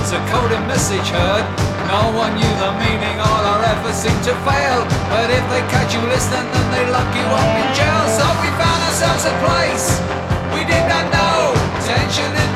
was a coded message heard. No one knew the meaning, all our efforts seemed to fail. But if they catch you listening, then they lock you up in jail. So we found ourselves a place we did not know. Tension in